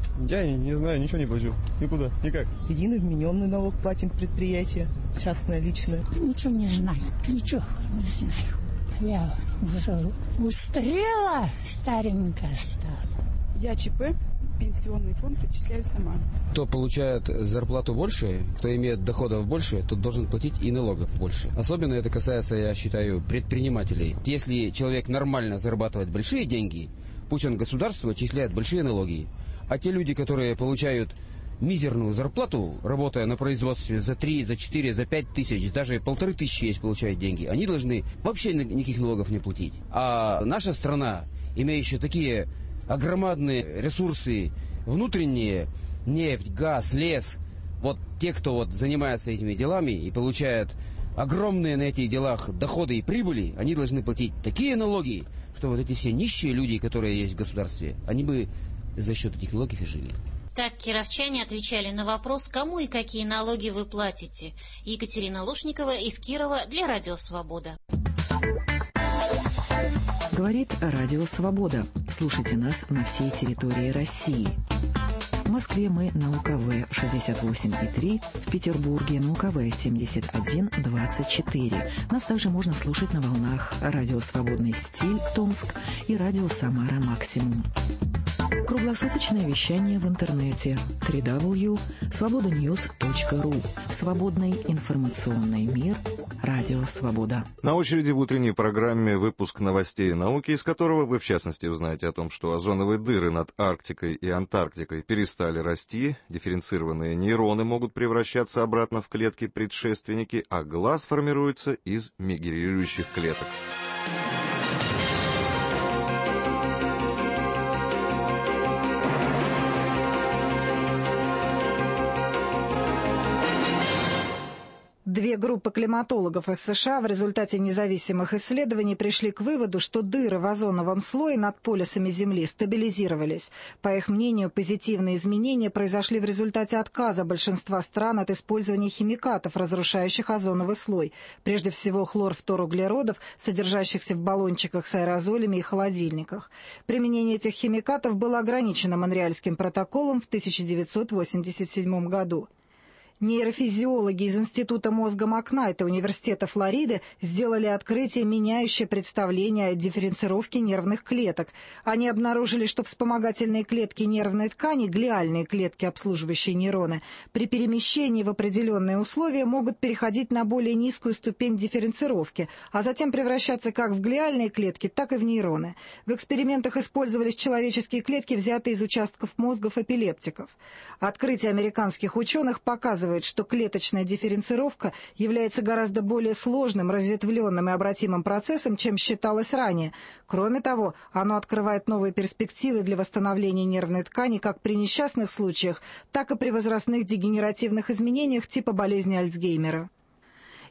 Я не знаю, ничего не плачу. Никуда, никак. Единый вмененный налог платим предприятие, частное, личное. Ничего не знаю, ничего не знаю. Я уже устарела, старенькая стала. Я ЧП, пенсионный фонд отчисляю сама. Кто получает зарплату больше, кто имеет доходов больше, тот должен платить и налогов больше. Особенно это касается, я считаю, предпринимателей. Если человек нормально зарабатывает большие деньги, пусть он государству отчисляет большие налоги. А те люди, которые получают мизерную зарплату, работая на производстве за 3, за 4, за 5 тысяч, даже 1500 есть получают деньги, они должны вообще никаких налогов не платить. А наша страна, имеющая такие огромные ресурсы внутренние, нефть, газ, лес, вот те, кто вот занимается этими делами и получает огромные на этих делах доходы и прибыли, они должны платить такие налоги, что вот эти все нищие люди, которые есть в государстве, они бы за счет этих налогов и жили. Так кировчане отвечали на вопрос, кому и какие налоги вы платите. Екатерина Лушникова из Кирова для Радио Свобода. Говорит Радио Свобода. Слушайте нас на всей территории России. В Москве мы на УКВ 68,3, в Петербурге на УКВ 71,24. Нас также можно слушать на волнах Радио Свободный Стиль Томск и Радио Самара Максимум. Круглосуточное вещание в интернете www.svobodanews.ru. Свободный информационный мир. Радио Свобода. На очереди в утренней программе выпуск новостей и науки, из которого вы, в частности, узнаете о том, что озоновые дыры над Арктикой и Антарктикой перестали расти, дифференцированные нейроны могут превращаться обратно в клетки-предшественники, а глаз формируется из мигрирующих клеток. Две группы климатологов из США в результате независимых исследований пришли к выводу, что дыры в озоновом слое над полюсами Земли стабилизировались. По их мнению, позитивные изменения произошли в результате отказа большинства стран от использования химикатов, разрушающих озоновый слой, прежде всего хлорфторуглеродов, содержащихся в баллончиках с аэрозолями и холодильниках. Применение этих химикатов было ограничено Монреальским протоколом в 1987 году. Нейрофизиологи из Института мозга Макнайта Университета Флориды сделали открытие, меняющее представление о дифференцировке нервных клеток. Они обнаружили, что вспомогательные клетки нервной ткани, глиальные клетки, обслуживающие нейроны, при перемещении в определенные условия могут переходить на более низкую ступень дифференцировки, а затем превращаться как в глиальные клетки, так и в нейроны. В экспериментах использовались человеческие клетки, взятые из участков мозгов эпилептиков. Открытие американских ученых показывает, что клеточная дифференцировка является гораздо более сложным, разветвленным и обратимым процессом, чем считалось ранее. Кроме того, оно открывает новые перспективы для восстановления нервной ткани как при несчастных случаях, так и при возрастных дегенеративных изменениях типа болезни Альцгеймера.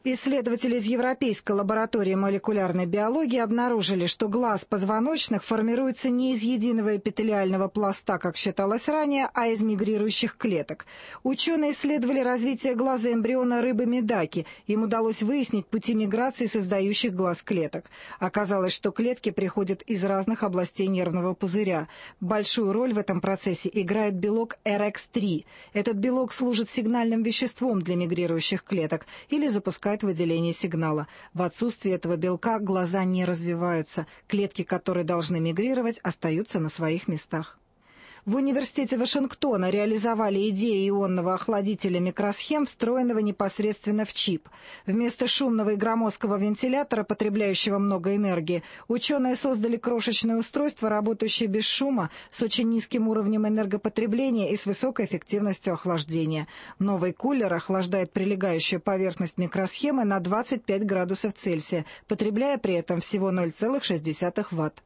Исследователи из Европейской лаборатории молекулярной биологии обнаружили, что глаз позвоночных формируется не из единого эпителиального пласта, как считалось ранее, а из мигрирующих клеток. Ученые исследовали развитие глаза эмбриона рыбы медаки. Им удалось выяснить пути миграции создающих глаз клеток. Оказалось, что клетки приходят из разных областей нервного пузыря. Большую роль в этом процессе играет белок RX3. Этот белок служит сигнальным веществом для мигрирующих клеток или запускает выделение сигнала. В отсутствие этого белка глаза не развиваются. Клетки, которые должны мигрировать, остаются на своих местах. В университете Вашингтона реализовали идею ионного охладителя микросхем, встроенного непосредственно в чип. Вместо шумного и громоздкого вентилятора, потребляющего много энергии, ученые создали крошечное устройство, работающее без шума, с очень низким уровнем энергопотребления и с высокой эффективностью охлаждения. Новый кулер охлаждает прилегающую поверхность микросхемы на 25 градусов Цельсия, потребляя при этом всего 0,6 Вт.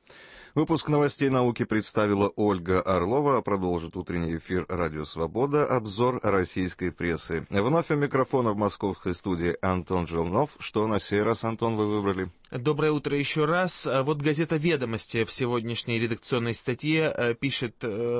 Выпуск новостей науки представила Ольга Орлова. Продолжит утренний эфир «Радио Свобода» обзор российской прессы. Вновь у микрофона в московской студии Антон Желнов. Что на сей раз, Антон, вы выбрали? Доброе утро еще раз. Вот газета «Ведомости» в сегодняшней редакционной статье пишет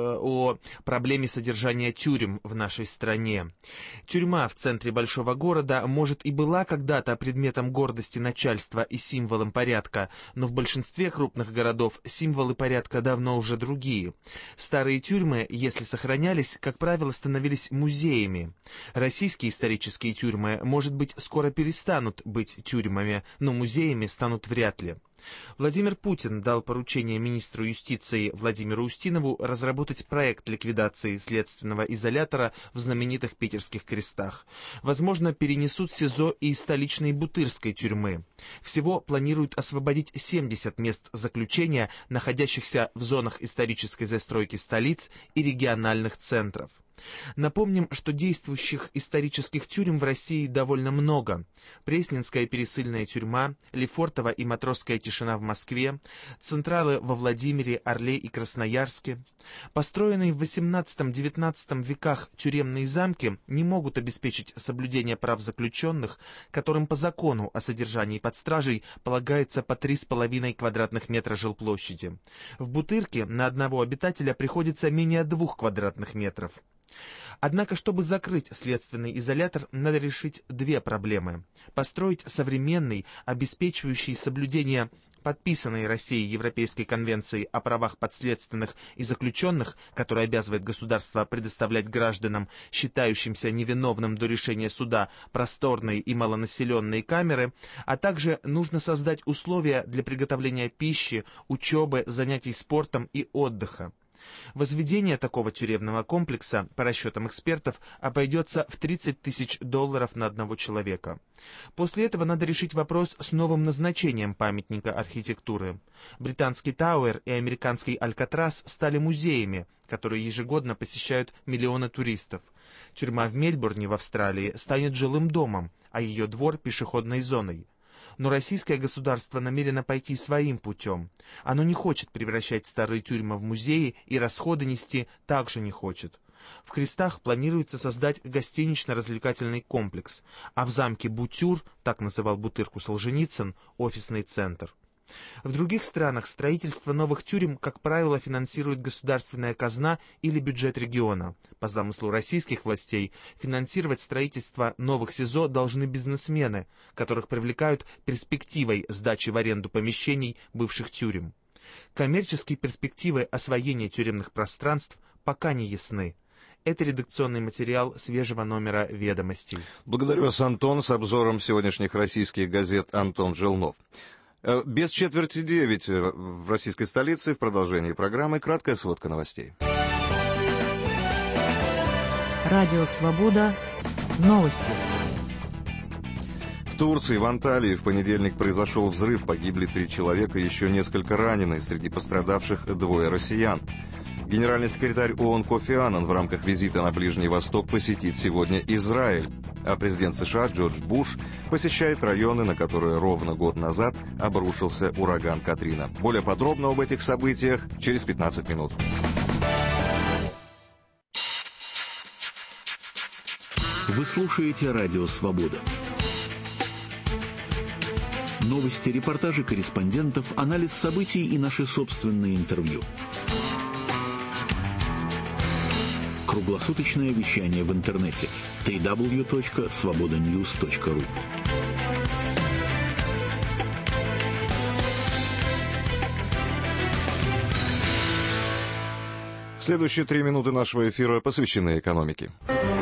о проблеме содержания тюрем в нашей стране. Тюрьма в центре большого города, может, и была когда-то предметом гордости начальства и символом порядка, но в большинстве крупных городов символы порядка давно уже другие. Старые тюрьмы, если сохранялись, как правило, становились музеями. Российские исторические тюрьмы, может быть, скоро перестанут быть тюрьмами, но музеями станут вряд ли. Владимир Путин дал поручение министру юстиции Владимиру Устинову разработать проект ликвидации следственного изолятора в знаменитых питерских крестах. Возможно, перенесут СИЗО и из столичной Бутырской тюрьмы. Всего планируют освободить 70 мест заключения, находящихся в зонах исторической застройки столиц и региональных центров. Напомним, что действующих исторических тюрем в России довольно много. Пресненская пересыльная тюрьма, Лефортово и Матросская тишина в Москве, централы во Владимире, Орле и Красноярске. Построенные в XVIII-XIX веках тюремные замки не могут обеспечить соблюдение прав заключенных, которым по закону о содержании под стражей полагается по 3,5 квадратных метра жилплощади. В Бутырке на одного обитателя приходится менее 2 квадратных метров. Однако, чтобы закрыть следственный изолятор, надо решить две проблемы. Построить современный, обеспечивающий соблюдение подписанной Россией Европейской конвенции о правах подследственных и заключенных, которая обязывает государство предоставлять гражданам, считающимся невиновным до решения суда, просторные и малонаселенные камеры, а также нужно создать условия для приготовления пищи, учебы, занятий спортом и отдыха. Возведение такого тюремного комплекса, по расчетам экспертов, обойдется в $30 тысяч на одного человека. После этого надо решить вопрос с новым назначением памятника архитектуры. Британский Тауэр и американский Алькатрас стали музеями, которые ежегодно посещают миллионы туристов. Тюрьма в Мельбурне в Австралии станет жилым домом, а ее двор – пешеходной зоной. Но российское государство намерено пойти своим путем. Оно не хочет превращать старые тюрьмы в музеи и расходы нести также не хочет. В Крестах планируется создать гостинично-развлекательный комплекс, а в замке Бутюр, так называл Бутырку Солженицын, офисный центр. В других странах строительство новых тюрем, как правило, финансирует государственная казна или бюджет региона. По замыслу российских властей, финансировать строительство новых СИЗО должны бизнесмены, которых привлекают перспективой сдачи в аренду помещений бывших тюрем. Коммерческие перспективы освоения тюремных пространств пока не ясны. Это редакционный материал свежего номера «Ведомостей». Благодарю вас, Антон. С обзором сегодняшних российских газет Антон Желнов. Без 8:45 в российской столице. В продолжении программы краткая сводка новостей. Радио «Свобода». Новости. В Турции, в Анталии, в понедельник произошел взрыв. Погибли 3 человека, еще несколько ранены. Среди пострадавших 2 россиян. Генеральный секретарь ООН Кофи Аннан в рамках визита на Ближний Восток посетит сегодня Израиль. А президент США Джордж Буш посещает районы, на которые ровно год назад обрушился ураган Катрина. Более подробно об этих событиях через 15 минут. Вы слушаете «Радио Свобода». Новости, репортажи корреспондентов, анализ событий и наши собственные интервью. Круглосуточное вещание в интернете www.svobodanews.ru. Следующие 3 минуты нашего эфира посвящены экономике.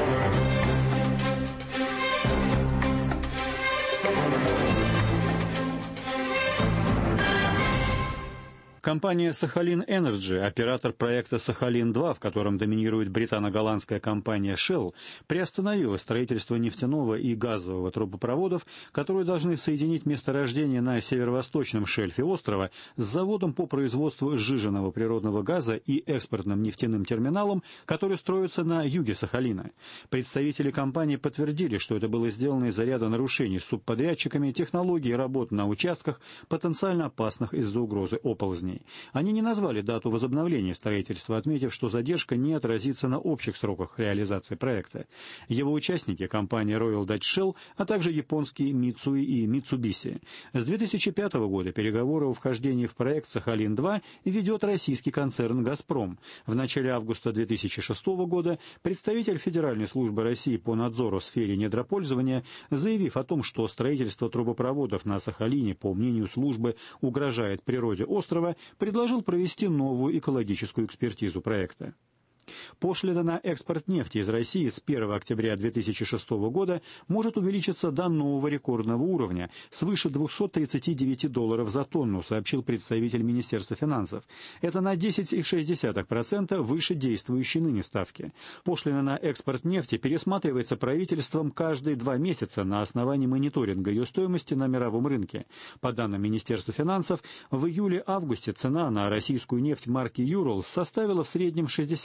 Компания «Сахалин Энерджи», оператор проекта «Сахалин-2», в котором доминирует британо-голландская компания Shell, приостановила строительство нефтяного и газового трубопроводов, которые должны соединить месторождение на северо-восточном шельфе острова с заводом по производству сжиженного природного газа и экспортным нефтяным терминалом, который строится на юге Сахалина. Представители компании подтвердили, что это было сделано из-за ряда нарушений с субподрядчиками, технологий работ на участках, потенциально опасных из-за угрозы оползней. Они не назвали дату возобновления строительства, отметив, что задержка не отразится на общих сроках реализации проекта. Его участники – компания Royal Dutch Shell, а также японские Mitsui и Mitsubishi. С 2005 года переговоры о вхождении в проект «Сахалин-2» ведет российский концерн «Газпром». В начале августа 2006 года представитель Федеральной службы России по надзору в сфере недропользования, заявив о том, что строительство трубопроводов на Сахалине, по мнению службы, угрожает природе острова, предложил провести новую экологическую экспертизу проекта. Пошлина на экспорт нефти из России с 1 октября 2006 года может увеличиться до нового рекордного уровня – свыше $239 за тонну, сообщил представитель Министерства финансов. Это на 10,6% выше действующей ныне ставки. Пошлина на экспорт нефти пересматривается правительством каждые 2 месяца на основании мониторинга ее стоимости на мировом рынке. По данным Министерства финансов, в июле-августе цена на российскую нефть марки «Юрал» составила в среднем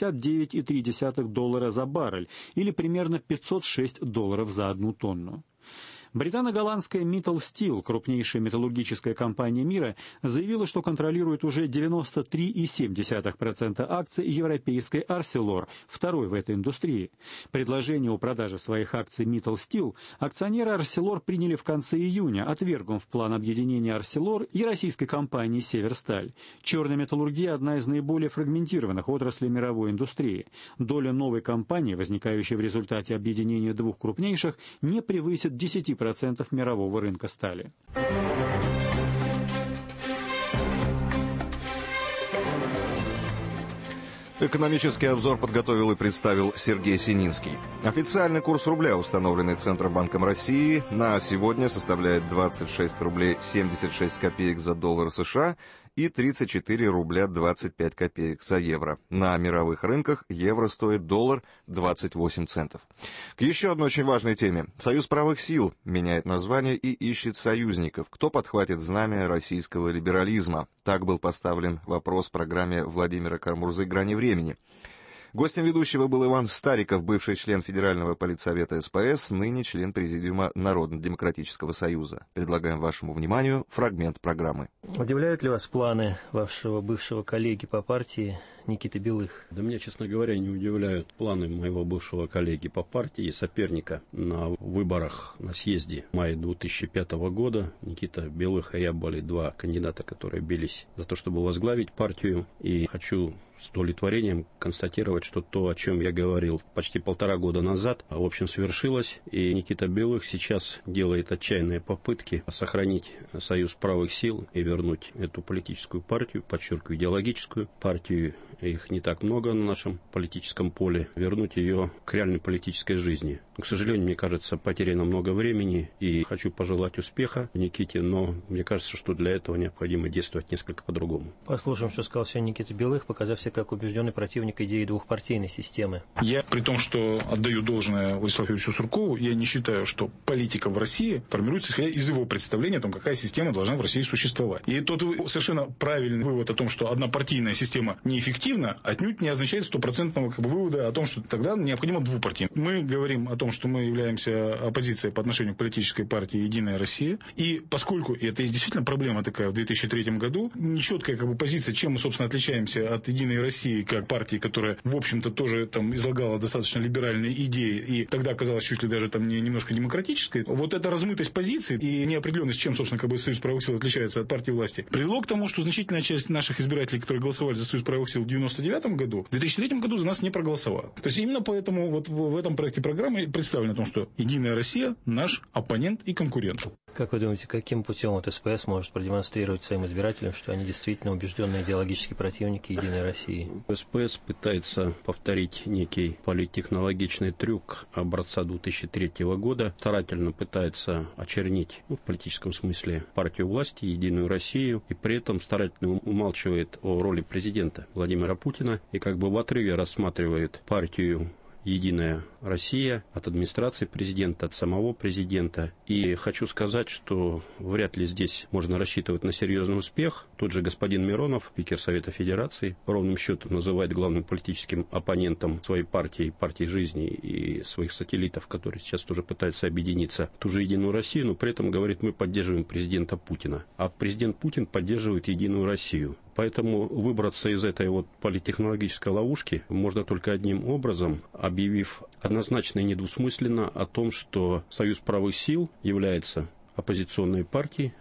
$69,3 за баррель, или примерно $506 за 1 тонну. Британо-голландская Mittal Steel, крупнейшая металлургическая компания мира, заявила, что контролирует уже 93,7% акций европейской Arcelor, второй в этой индустрии. Предложение о продаже своих акций Mittal Steel акционеры Arcelor приняли в конце июня, отвергнув план объединения Arcelor и российской компании Северсталь. Черная металлургия – одна из наиболее фрагментированных отраслей мировой индустрии. Доля новой компании, возникающей в результате объединения двух крупнейших, не превысит 10% мирового рынка стали. Экономический обзор подготовил и представил Сергей Сининский. Официальный курс рубля, установленный Центробанком России, на сегодня составляет 26 рублей 76 копеек за доллар США и 34 рубля 25 копеек за евро. На мировых рынках евро стоит доллар 28 центов. К еще одной очень важной теме. Союз правых сил меняет название и ищет союзников. Кто подхватит знамя российского либерализма? Так был поставлен вопрос в программе Владимира Кармурзы «Грани времени». Гостем ведущего был Иван Стариков, бывший член Федерального политсовета СПС, ныне член Президиума Народно-демократического союза. Предлагаем вашему вниманию фрагмент программы. Удивляют ли вас планы вашего бывшего коллеги по партии Никиты Белых? Да меня, честно говоря, не удивляют планы моего бывшего коллеги по партии и соперника на выборах на съезде мая 2005 года. Никита Белых и я были 2 кандидата, которые бились за то, чтобы возглавить партию. И хочу с удовлетворением констатировать, что то, о чем я говорил почти 1,5 года назад, в общем, свершилось. И Никита Белых сейчас делает отчаянные попытки сохранить союз правых сил и вернуть эту политическую партию, подчеркиваю, идеологическую партию, их не так много на нашем политическом поле, вернуть ее к реальной политической жизни. К сожалению, мне кажется, потеряно много времени, и хочу пожелать успеха Никите, но мне кажется, что для этого необходимо действовать несколько по-другому. Послушаем, что сказал сегодня Никита Белых, показав себя как убежденный противник идеи двухпартийной системы. Я, при том, что отдаю должное Владиславу Юрьевичу Суркову, я не считаю, что политика в России формируется исходя из его представления о том, какая система должна в России существовать. И тот совершенно правильный вывод о том, что однопартийная система неэффективна, объективно отнюдь не означает стопроцентного вывода о том, что тогда необходимо двупартийно. Мы говорим о том, что мы являемся оппозицией по отношению к политической партии «Единая Россия». И поскольку это действительно проблема такая в 2003 году, нечеткая позиция, чем мы, собственно, отличаемся от «Единой России» как партии, которая, в общем-то, тоже излагала достаточно либеральные идеи и тогда казалась чуть ли даже немножко демократической. Вот эта размытость позиций и неопределенность, чем, собственно, Союз правых сил отличается от партии власти, привело к тому, что значительная часть наших избирателей, которые голосовали за Союз правых сил в 1999 году, в 2003 году за нас не проголосовала. То есть именно поэтому вот в этом проекте программы представлено о том, что «Единая Россия» наш оппонент и конкурент. Как вы думаете, каким путем вот СПС может продемонстрировать своим избирателям, что они действительно убежденные идеологические противники «Единой России»? СПС пытается повторить некий политтехнологичный трюк образца 2003 года, старательно пытается очернить, в политическом смысле, партию власти, «Единую Россию», и при этом старательно умалчивает о роли президента Владимира Путина и в отрыве рассматривает партию «Единая Россия» от администрации президента, от самого президента. И хочу сказать, что вряд ли здесь можно рассчитывать на серьезный успех. Тот же господин Миронов, спикер Совета Федерации, ровным счетом называет главным политическим оппонентом своей партии жизни и своих сателлитов, которые сейчас тоже пытаются объединиться, ту же «Единую Россию», но при этом говорит: мы поддерживаем президента Путина. А президент Путин поддерживает «Единую Россию». Поэтому выбраться из этой политтехнологической ловушки можно только одним образом, объявив однозначно и недвусмысленно о том, что Союз правых сил является оппозиционной партией,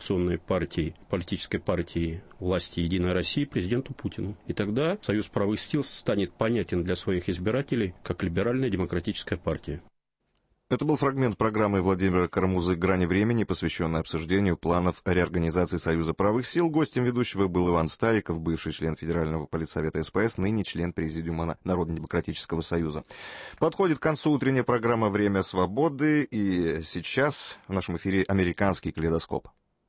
политической партией власти «Единой России» президенту Путину. И тогда Союз правых сил станет понятен для своих избирателей как либеральная демократическая партия. Это был фрагмент программы Владимира Карамузы «Грани времени», посвященной обсуждению планов реорганизации Союза правых сил. Гостем ведущего был Иван Стариков, бывший член Федерального политсовета СПС, ныне член Президиума Народно-демократического союза. Подходит к концу утренняя программа «Время свободы», и сейчас в нашем эфире «Американский калейдоскоп».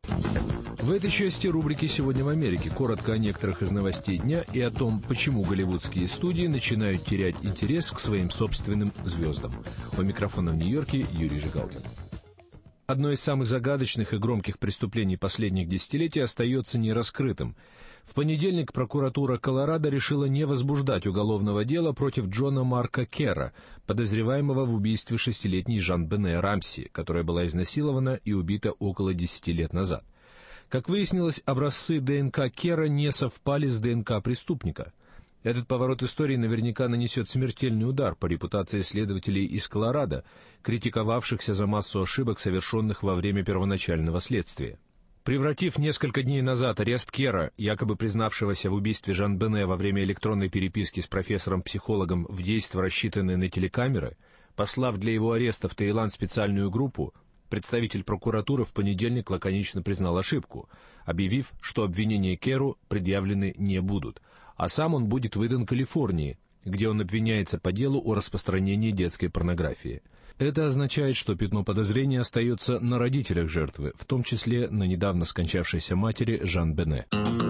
В этой части рубрики «Сегодня в Америке» коротко о некоторых из новостей дня и о том, почему голливудские студии начинают терять интерес к своим собственным звездам. У микрофона в Нью-Йорке Юрий Жигалкин. Одно из самых загадочных и громких преступлений последних десятилетий остается нераскрытым. В понедельник прокуратура Колорадо решила не возбуждать уголовного дела против Джона Марка Керра, подозреваемого в убийстве 6-летней Жан-Бене Рамси, которая была изнасилована и убита около 10 лет назад. Как выяснилось, образцы ДНК Керра не совпали с ДНК преступника. Этот поворот истории наверняка нанесет смертельный удар по репутации следователей из Колорадо, критиковавшихся за массу ошибок, совершенных во время первоначального следствия. Превратив несколько дней назад арест Керра, якобы признавшегося в убийстве Жан-Бене во время электронной переписки с профессором-психологом, в действо, рассчитанное на телекамеры, послав для его ареста в Таиланд специальную группу, представитель прокуратуры в понедельник лаконично признал ошибку, объявив, что обвинения Керру предъявлены не будут, а сам он будет выдан Калифорнии, где он обвиняется по делу о распространении детской порнографии. Это означает, что пятно подозрения остается на родителях жертвы, в том числе на недавно скончавшейся матери Жан-Бене.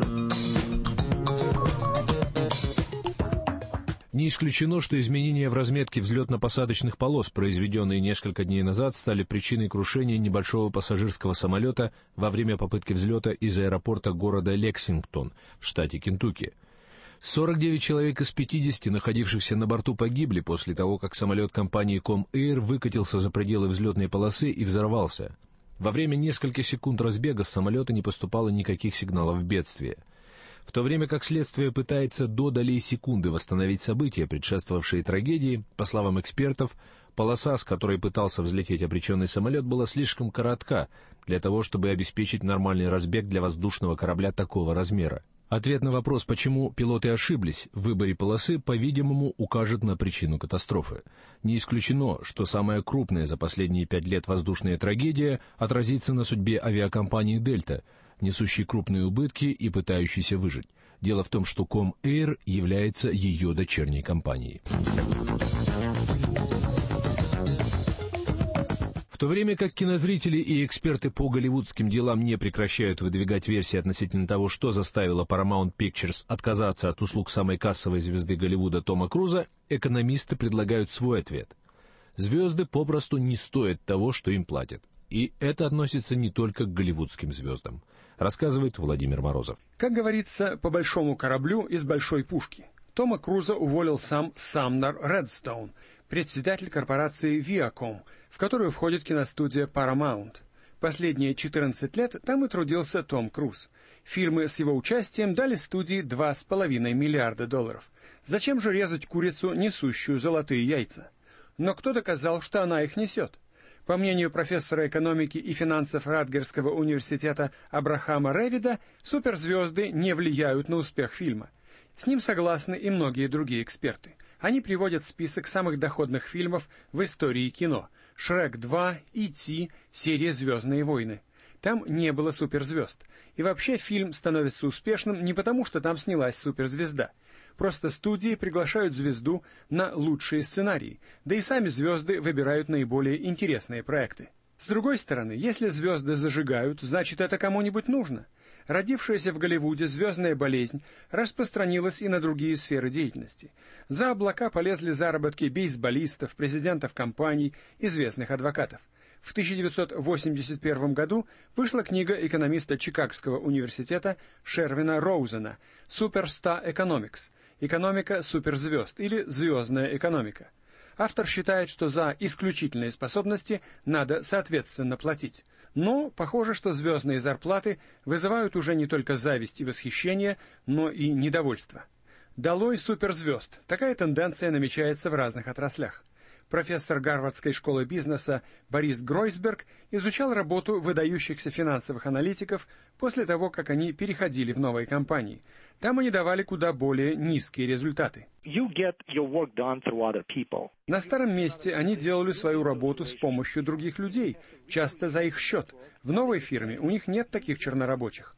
Не исключено, что изменения в разметке взлетно-посадочных полос, произведенные несколько дней назад, стали причиной крушения небольшого пассажирского самолета во время попытки взлета из аэропорта города Лексингтон в штате Кентукки. 49 человек из 50, находившихся на борту, погибли после того, как самолет компании Com Air выкатился за пределы взлетной полосы и взорвался. Во время нескольких секунд разбега с самолета не поступало никаких сигналов бедствия. В то время как следствие пытается до долей секунды восстановить события, предшествовавшие трагедии, по словам экспертов, полоса, с которой пытался взлететь обреченный самолет, была слишком коротка для того, чтобы обеспечить нормальный разбег для воздушного корабля такого размера. Ответ на вопрос, почему пилоты ошиблись в выборе полосы, по-видимому, укажет на причину катастрофы. Не исключено, что самая крупная за последние 5 лет воздушная трагедия отразится на судьбе авиакомпании «Дельта», несущей крупные убытки и пытающейся выжить. Дело в том, что Com Air является ее дочерней компанией. В то время как кинозрители и эксперты по голливудским делам не прекращают выдвигать версии относительно того, что заставило Paramount Pictures отказаться от услуг самой кассовой звезды Голливуда Тома Круза, экономисты предлагают свой ответ. Звезды попросту не стоят того, что им платят. И это относится не только к голливудским звездам, рассказывает Владимир Морозов. Как говорится, по большому кораблю из большой пушки. Тома Круза уволил сам Самнер Редстоун, председатель корпорации Viacom, в которую входит киностудия Paramount. Последние 14 лет там и трудился Том Круз. Фильмы с его участием дали студии $2,5 миллиарда. Зачем же резать курицу, несущую золотые яйца? Но кто доказал, что она их несет? По мнению профессора экономики и финансов Ратгерского университета Абрахама Ревида, суперзвезды не влияют на успех фильма. С ним согласны и многие другие эксперты. Они приводят список самых доходных фильмов в истории кино. «Шрек 2», «И.Т», серия «Звездные войны». Там не было суперзвезд. И вообще фильм становится успешным не потому, что там снялась суперзвезда. Просто студии приглашают звезду на лучшие сценарии, да и сами звезды выбирают наиболее интересные проекты. С другой стороны, если звезды зажигают, значит, это кому-нибудь нужно. Родившаяся в Голливуде звездная болезнь распространилась и на другие сферы деятельности. За облака полезли заработки бейсболистов, президентов компаний, известных адвокатов. В 1981 году вышла книга экономиста Чикагского университета Шервина Роузена «Superstar Economics» – «Экономика суперзвезд» или «Звездная экономика». Автор считает, что за исключительные способности надо соответственно платить. Но похоже, что звездные зарплаты вызывают уже не только зависть и восхищение, но и недовольство. Долой суперзвезд. Такая тенденция намечается в разных отраслях. Профессор Гарвардской школы бизнеса Борис Гройсберг изучал работу выдающихся финансовых аналитиков после того, как они переходили в новые компании. Там они давали куда более низкие результаты. На старом месте они делали свою работу с помощью других людей, часто за их счет. В новой фирме у них нет таких чернорабочих.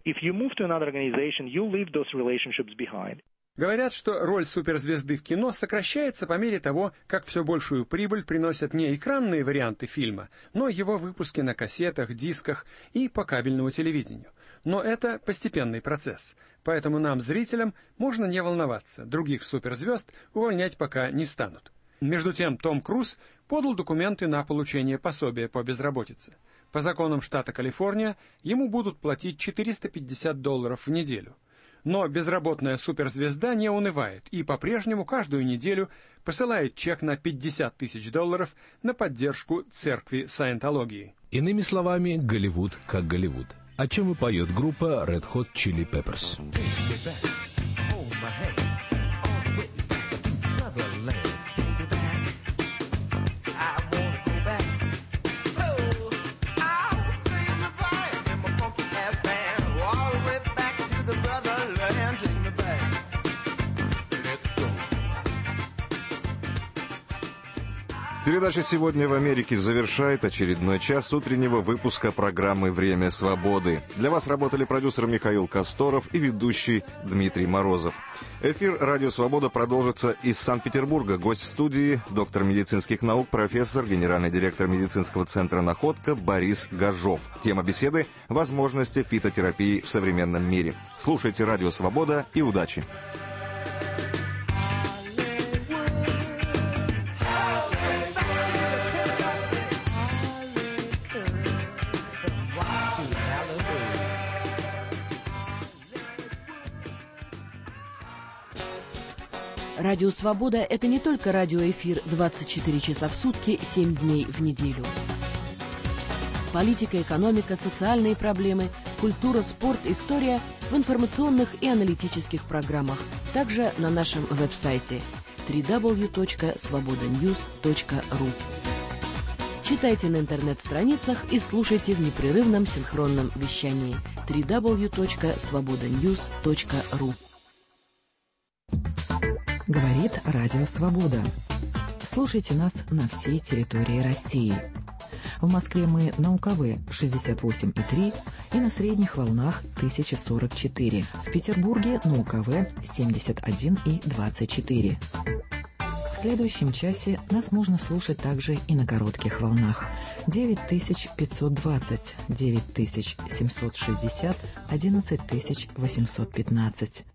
Говорят, что роль суперзвезды в кино сокращается по мере того, как все большую прибыль приносят не экранные варианты фильма, но его выпуски на кассетах, дисках и по кабельному телевидению. Но это постепенный процесс, поэтому нам, зрителям, можно не волноваться, других суперзвезд увольнять пока не станут. Между тем, Том Круз подал документы на получение пособия по безработице. По законам штата Калифорния ему будут платить $450 в неделю. Но безработная суперзвезда не унывает и по-прежнему каждую неделю посылает чек на $50 тысяч на поддержку церкви саентологии. Иными словами, Голливуд как Голливуд. О чем и поет группа Red Hot Chili Peppers. Передача «Сегодня в Америке» завершает очередной час утреннего выпуска программы «Время свободы». Для вас работали продюсер Михаил Косторов и ведущий Дмитрий Морозов. Эфир «Радио Свобода» продолжится из Санкт-Петербурга. Гость студии – доктор медицинских наук, профессор, генеральный директор медицинского центра «Находка» Борис Гажов. Тема беседы – возможности фитотерапии в современном мире. Слушайте «Радио Свобода» и удачи! Радио «Свобода» — это не только радиоэфир 24 часа в сутки, 7 дней в неделю. Политика, экономика, социальные проблемы, культура, спорт, история в информационных и аналитических программах. Также на нашем веб-сайте www.svobodanews.ru. Читайте на интернет-страницах и слушайте в непрерывном синхронном вещании www.svobodanews.ru. Говорит Радио Свобода. Слушайте нас на всей территории России. В Москве мы на УКВ 68,3 и на средних волнах 1044. В Петербурге на УКВ 71,24. В следующем часе нас можно слушать также и на коротких волнах 9520, 9760, 11815.